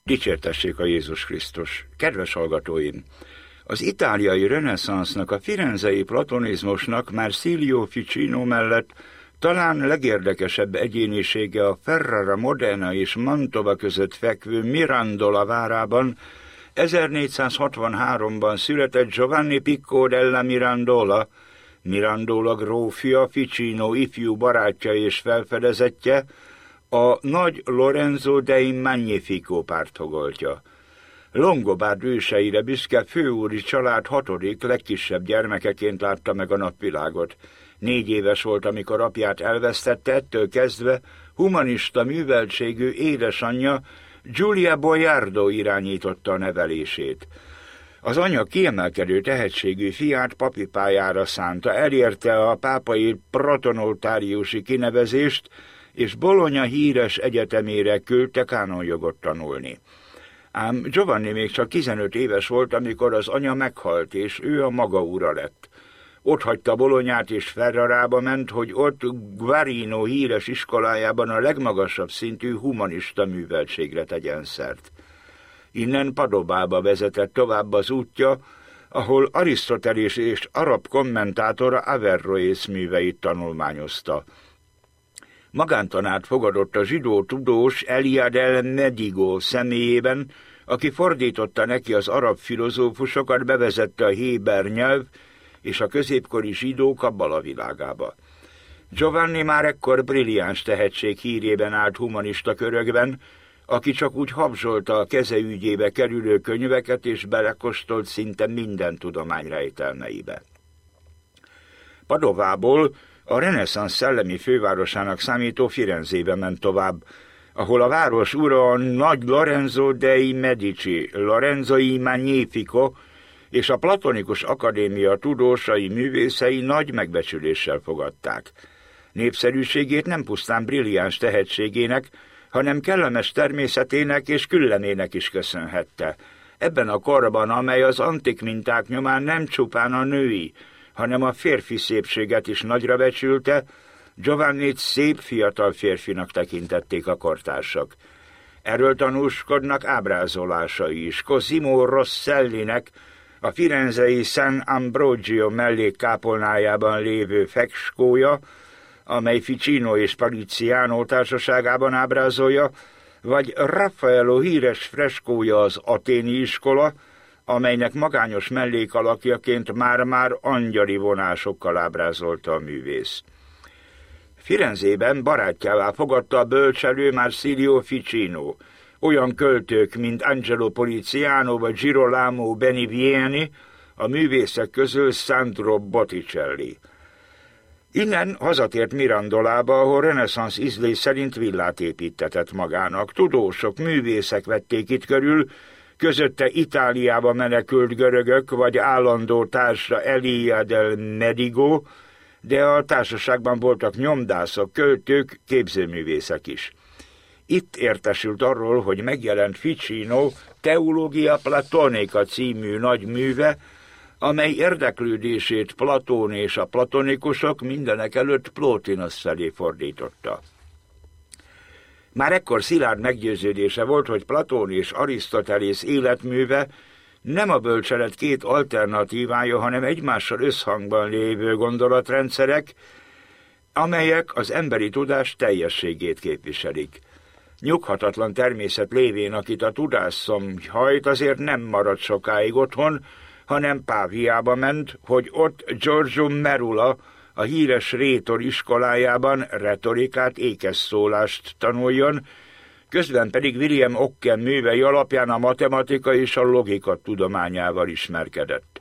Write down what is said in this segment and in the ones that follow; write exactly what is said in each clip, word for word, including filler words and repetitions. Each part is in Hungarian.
Dicsértessék a Jézus Krisztus! Kedves hallgatóim! Az itáliai reneszánsznak, a firenzei platonizmusnak Marsilio Ficino mellett talán legérdekesebb egyénisége a Ferrara, Modena és Mantova között fekvő Mirandola várában ezernégyszázhatvanháromban született Giovanni Pico della Mirandola, Mirandola grófja, Ficino ifjú barátja és felfedezetje, a nagy Lorenzo dei Magnifico párttagoltja. Longobárd őseire büszke főúri család hatodik, legkisebb gyermekeként látta meg a napvilágot. Négy éves volt, amikor apját elvesztette, ettől kezdve humanista műveltségű édesanyja Giulia Boiardo irányította a nevelését. Az anya kiemelkedő tehetségű fiát papi pályára szánta, elérte a pápai protonotáriusi kinevezést, és Bologna híres egyetemére küldte kánonjogot tanulni. Ám Giovanni még csak tizenöt éves volt, amikor az anya meghalt, és ő a maga ura lett. Ott hagyta Bolognát és Ferrarába ment, hogy ott Guarino híres iskolájában a legmagasabb szintű humanista műveltségre tegyen szert. Innen Padobába vezetett tovább az útja, ahol Arisztoteles és arab kommentátora Averroes műveit tanulmányozta. Magántanát fogadott a zsidó tudós Eliade el Medigo személyében, aki fordította neki az arab filozófusokat, bevezette a héber nyelv és a középkori zsidó kabbala világába. Giovanni már ekkor brilliáns tehetség hírében állt humanista körökben, aki csak úgy habzsolta a keze ügyébe kerülő könyveket és belekóstolt szinte minden tudomány rejtelmeibe. Padovából a reneszánsz szellemi fővárosának számító Firenzébe ment tovább, ahol a város ura a nagy Lorenzo dei Medici, Lorenzoi Magnifico és a platonikus akadémia tudósai, művészei nagy megbecsüléssel fogadták. Népszerűségét nem pusztán brilliáns tehetségének, hanem kellemes természetének és küllemének is köszönhette. Ebben a korban, amely az antik minták nyomán nem csupán a női, hanem a férfi szépséget is nagyra becsülte, Giovannit szép fiatal férfinak tekintették a kortársak. Erről tanúskodnak ábrázolásai is. Cosimo Rossellinek a firenzei San Ambrogio mellékkápolnájában lévő fekskója, amely Ficino és Poliziano társaságában ábrázolja, vagy Raffaello híres freskója az Athéni iskola, amelynek magányos mellékalakjaként már-már angyali vonásokkal ábrázolta a művész. Firenzében barátjává fogadta a bölcselő Marsilio Ficino, olyan költők, mint Angelo Poliziano vagy Girolamo Benivieni, a művészek közül Sandro Botticelli. Innen hazatért Mirandolába, ahol reneszánsz ízlés szerint villát építetett magának. Tudósok, művészek vették itt körül, közötte Itáliába menekült görögök, vagy állandó társa Eliade el Medigo, de a társaságban voltak nyomdászok, költők, képzőművészek is. Itt értesült arról, hogy megjelent Ficino Teologia Platonica című nagy műve, amely érdeklődését Platón és a platonikusok mindenekelőtt Plotinus felé fordította. Már ekkor szilárd meggyőződése volt, hogy Platón és Arisztotelész életműve nem a bölcselet két alternatívája, hanem egymással összhangban lévő gondolatrendszerek, amelyek az emberi tudás teljességét képviselik. Nyughatatlan természet lévén, akit a tudásszom hajt, azért nem maradt sokáig otthon, hanem Páviába ment, hogy ott Giorgio Merula, a híres rétor iskolájában retorikát, ékeszszólást tanuljon, közben pedig William Ockham művei alapján a matematika és a logika tudományával ismerkedett.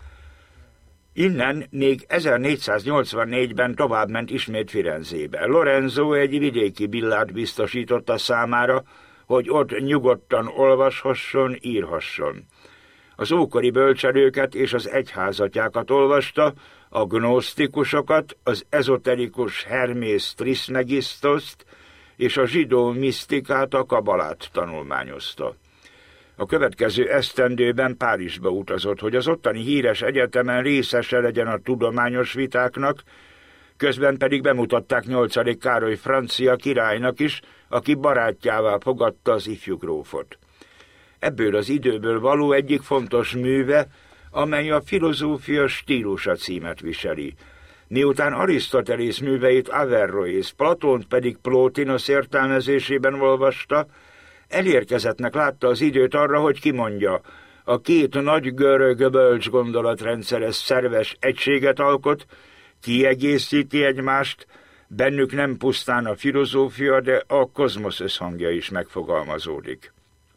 Innen még ezernégyszáznyolcvannégyben továbbment ismét Firenzébe. Lorenzo egy vidéki villát biztosította számára, hogy ott nyugodtan olvashasson, írhasson. Az ókori bölcselőket és az egyházatjákat olvasta, a gnosztikusokat, az ezoterikus Hermész Trismegisztoszt és a zsidó misztikát, a kabalát tanulmányozta. A következő esztendőben Párizsba utazott, hogy az ottani híres egyetemen részese legyen a tudományos vitáknak, közben pedig bemutatták nyolcadik Károly francia királynak is, aki barátjává fogadta az ifjú grófot. ebből az időből való egyik fontos műve, amely a filozófia stílusa címet viseli. Miután Arisztotelész műveit Averroes, Platont pedig Plotinos értelmezésében olvasta, elérkezettnek látta az időt arra, hogy kimondja, a két nagy görög bölcs gondolatrendszeres szerves egységet alkot, kiegészíti egymást, bennük nem pusztán a filozófia, de a kozmosz összhangja is megfogalmazódik.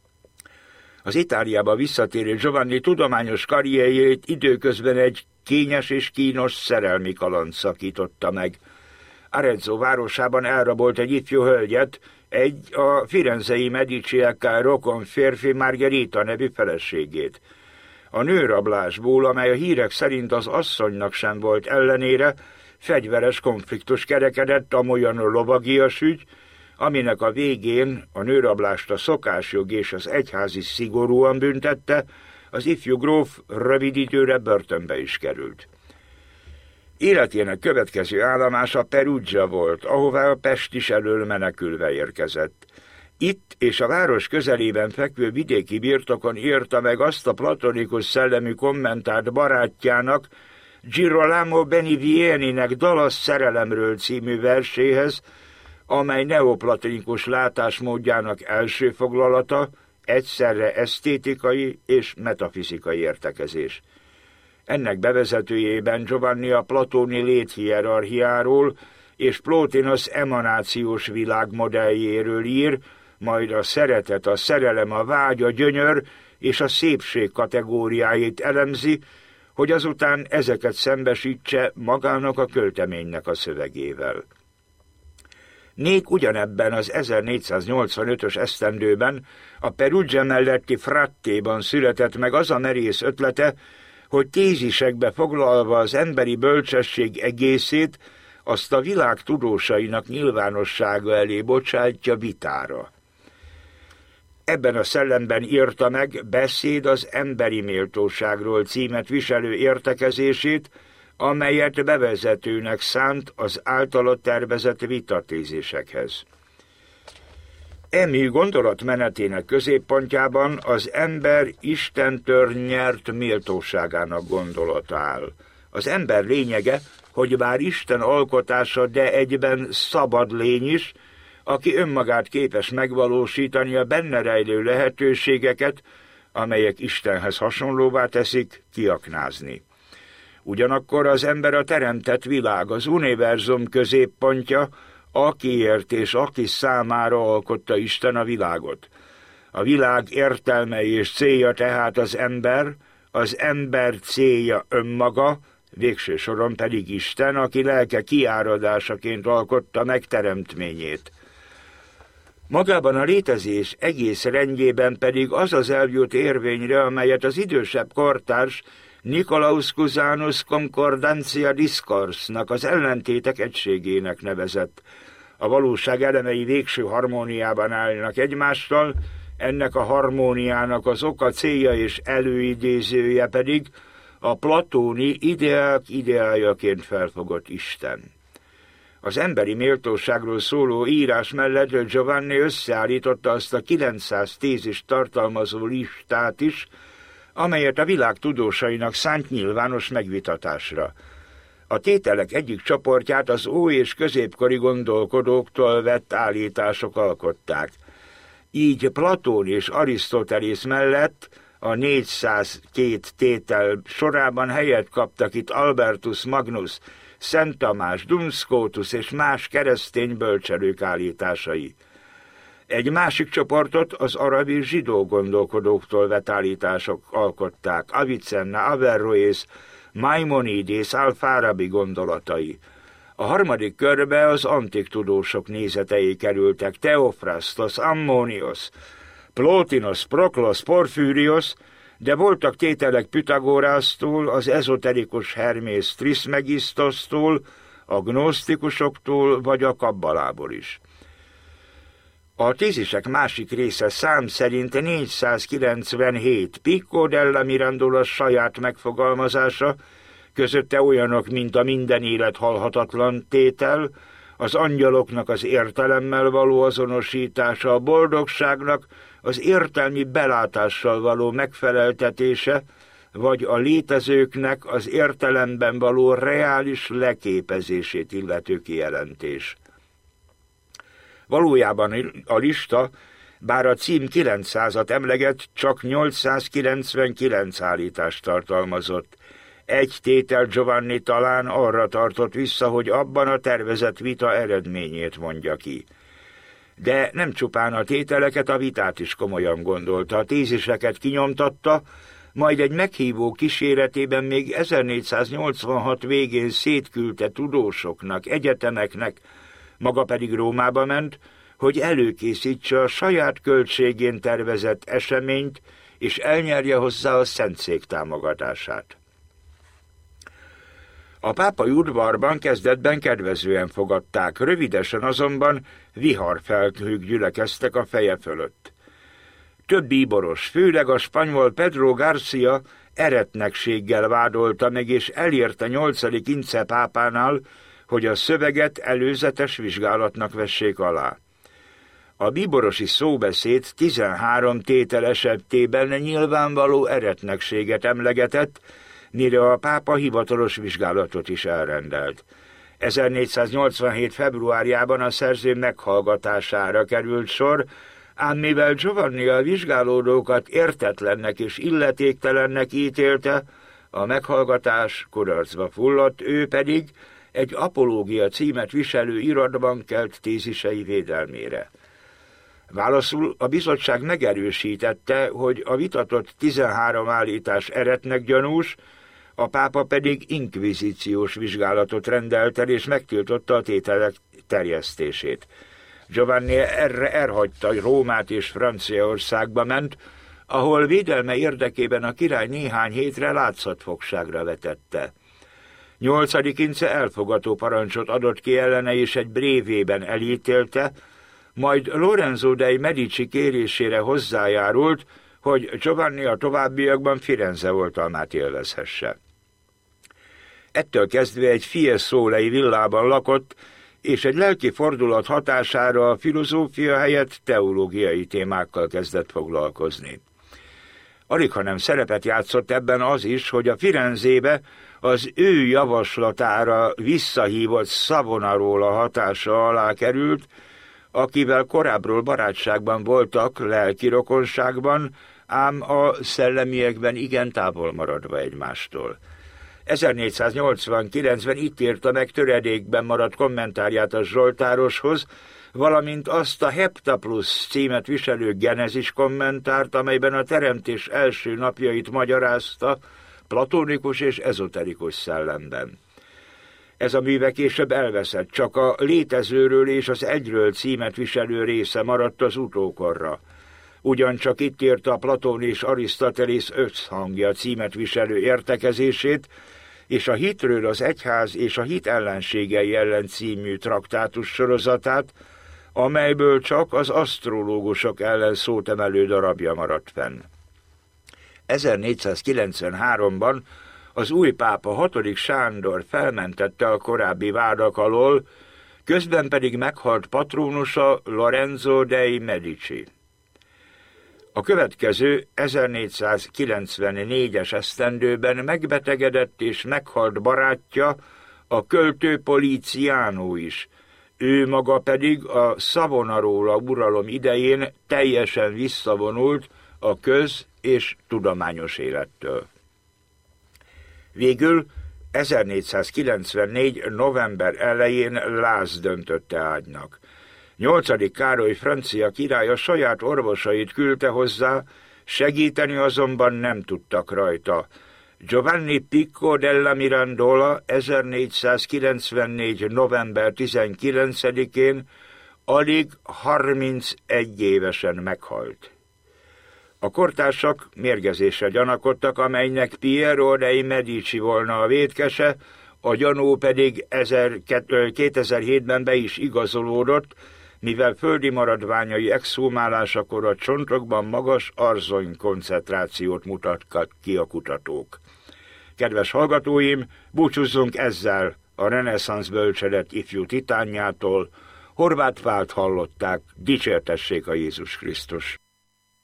Az Itáliába visszatérő Giovanni tudományos karrierjét időközben egy kényes és kínos szerelmi kaland szakította meg. Arezzo városában elrabolt egy ifjú hölgyet, egy a firenzei Mediciekkel rokon férfi Margherita nevű feleségét. A nőrablásból, amely a hírek szerint az asszonynak sem volt ellenére, fegyveres konfliktus kerekedett, amolyan lovagias ügy, aminek a végén a nőrablást a szokásjog és az egyházi szigorúan büntette, az ifjú gróf rövid időre börtönbe is került. Életének következő állomása Perugia volt, ahová a Pest is elől menekülve érkezett. Itt és a város közelében fekvő vidéki birtokon írta meg azt a platonikus szellemű kommentárt barátjának, Girolamo Benivieninek Dalasz szerelemről című verséhez, amely neoplatonikus látásmódjának első foglalata, egyszerre esztétikai és metafizikai értekezés. Ennek bevezetőjében Giovanni a platóni léthierarchiáról és Plotinos emanációs világmodelljéről ír, majd a szeretet, a szerelem, a vágy, a gyönyör és a szépség kategóriáit elemzi, hogy azután ezeket szembesítse magának a költeménynek a szövegével. Nék ugyanebben az ezernégyszáznyolcvanötös esztendőben a Perugia melletti Frattéban született meg az a merész ötlete, hogy tézisekbe foglalva az emberi bölcsesség egészét, azt a világ tudósainak nyilvánossága elé bocsátja vitára. Ebben a szellemben írta meg Beszéd az emberi méltóságról címet viselő értekezését, amelyet bevezetőnek szánt az általa tervezett vitatézésekhez. Emi gondolatmenetének középpontjában az ember Istentől nyert méltóságának gondolata áll. Az ember lényege, hogy bár Isten alkotása, de egyben szabad lény is, aki önmagát képes megvalósítani a benne rejlő lehetőségeket, amelyek Istenhez hasonlóvá teszik, kiaknázni. Ugyanakkor az ember a teremtett világ, az univerzum középpontja, akiért és aki számára alkotta Isten a világot. A világ értelme és célja tehát az ember, az ember célja önmaga, végső soron pedig Isten, aki lelke kiáradásaként alkotta meg teremtményét. Magában a létezés egész rendjében pedig az az elv jut érvényre, amelyet az idősebb kortárs Nicolaus Cusanus Concordantia Discourse-nak, az ellentétek egységének nevezett. A valóság elemei végső harmóniában állnak egymással, ennek a harmóniának az oka, célja és előidézője pedig a platóni ideák ideájaként felfogott Isten. Az emberi méltóságról szóló írás mellett Giovanni összeállította azt a kilencszáz tézist tartalmazó listát is, amelyet a világ tudósainak szánt nyilvános megvitatásra. A tételek egyik csoportját az ó- és középkori gondolkodóktól vett állítások alkották. Így Platón és Arisztotelész mellett a négyszázkettő tétel sorában helyet kaptak itt Albertus Magnus, Szent Tamás, Duns Scotus és más keresztény bölcselők állításai. Egy másik csoportot az arab és zsidó gondolkodóktól vett állítások alkották, Avicenna, Averroes, Maimonides, Al-Farabi gondolatai. A harmadik körbe az antik tudósok nézetei kerültek, Theophrastos, Ammonios, Plotinos, Proklos, Porphyrios, de voltak tételek Pythagorásztól, az ezoterikus Hermész Trismegisztosztól, a gnósztikusoktól vagy a kabbalából is. A tézisek másik része szám szerint négyszázkilencvenhét, Pico della Mirandola saját megfogalmazása, közötte olyanok, mint a minden élet halhatatlan tétel, az angyaloknak az értelemmel való azonosítása, a boldogságnak az értelmi belátással való megfeleltetése, vagy a létezőknek az értelemben való reális leképezését illető kijelentés. Valójában a lista, bár a cím kilencszázat emleget, csak nyolcszázkilencvenkilenc állítást tartalmazott. Egy tétel Giovanni talán arra tartott vissza, hogy abban a tervezett vita eredményét mondja ki. De nem csupán a tételeket, a vitát is komolyan gondolta, a téziseket kinyomtatta, majd egy meghívó kíséretében még ezernégyszáznyolcvanhat végén szétküldte tudósoknak, egyetemeknek, maga pedig Rómába ment, hogy előkészítse a saját költségén tervezett eseményt, és elnyerje hozzá a Szentszék támogatását. A pápai udvarban kezdetben kedvezően fogadták, rövidesen azonban viharfelhők gyülekeztek a feje fölött. Több bíboros, főleg a spanyol Pedro García eretnekséggel vádolta meg, és elérte nyolcadik Ince pápánál, hogy a szöveget előzetes vizsgálatnak vessék alá. A bíborosi szóbeszéd tizenhárom tétel esetében nyilvánvaló eretnekséget emlegetett, mire a pápa hivatalos vizsgálatot is elrendelt. ezernégyszáznyolcvanhét februárjában a szerző meghallgatására került sor, ám mivel Giovanni a vizsgálódókat értetlennek és illetéktelennek ítélte, a meghallgatás kudarcba fulladt, ő pedig egy apológia címet viselő iratban kelt tézisei védelmére. Válaszul a bizottság megerősítette, hogy a vitatott tizenhárom állítás eretnek gyanús, a pápa pedig inkvizíciós vizsgálatot rendelt el, és megtiltotta a tételek terjesztését. Giovanni erre elhagyta Rómát és Franciaországba ment, ahol védelme érdekében a király néhány hétre látszatfogságra vetette. Nyolcadik Ince elfogató parancsot adott ki ellene, és egy brévében elítélte, majd Lorenzo dei Medici kérésére hozzájárult, hogy Giovanni a továbbiakban Firenze oltalmát élvezhesse. Ettől kezdve egy Fiesole-i villában lakott, és egy lelki fordulat hatására a filozófia helyett teológiai témákkal kezdett foglalkozni. Alighanem szerepet játszott ebben az is, hogy a Firenzébe az ő javaslatára visszahívott Savonarola hatása alá került, akivel korábbról barátságban voltak, lelki rokonságban, ám a szellemiekben igen távol maradva egymástól. ezernégyszáznyolcvankilencben itt írta meg töredékben maradt kommentárját a Zsoltároshoz, valamint azt a Heptaplus címet viselő Genezis kommentárt, amelyben a teremtés első napjait magyarázta platónikus és ezoterikus szellemben. Ez a műve később elveszett, csak a létezőről és az egyről címet viselő része maradt az utókorra. Ugyancsak itt írta a Platón és Arisztotelész összhangja címet viselő értekezését, és a hitről az egyház és a hit ellenségei ellen című traktátus sorozatát, amelyből csak az asztrológusok ellen szót emelő darabja maradt fenn. ezernégyszázkilencvenháromban az új pápa hatodik Sándor felmentette a korábbi vádak alól, közben pedig meghalt patrónusa Lorenzo dei Medici. A következő ezernégyszázkilencvennégyes esztendőben megbetegedett és meghalt barátja, a költő Poliziano is, ő maga pedig a Savonarola uralom idején teljesen visszavonult a köz- és tudományos élettől. Végül ezernégyszázkilencvennégy. november elején láz döntötte ágynak. Nyolcadik Károly francia király a saját orvosait küldte hozzá, segíteni azonban nem tudtak rajta. Giovanni Pico della Mirandola ezernégyszázkilencvennégy. november tizenkilencedikén alig harmincegy évesen meghalt. A kortársak mérgezésre gyanakodtak, amelynek Piero dei Medici volna a vétkese, a gyanú pedig kétezer-hétben be is igazolódott, mivel földi maradványai exhumálásakor a csontokban magas arzony koncentrációt mutattak ki a kutatók. Kedves hallgatóim, búcsúzzunk ezzel a reneszánsz bölcselet ifjú titánjától. Horváth Pált hallották, dicsértessék a Jézus Krisztus!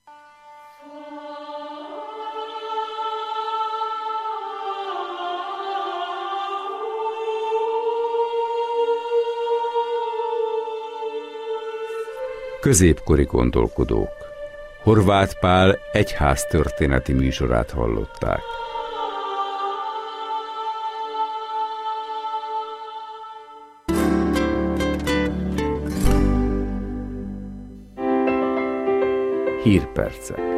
Középkori gondolkodók. Horváth Pál egyháztörténeti műsorát hallották. Hírpercek.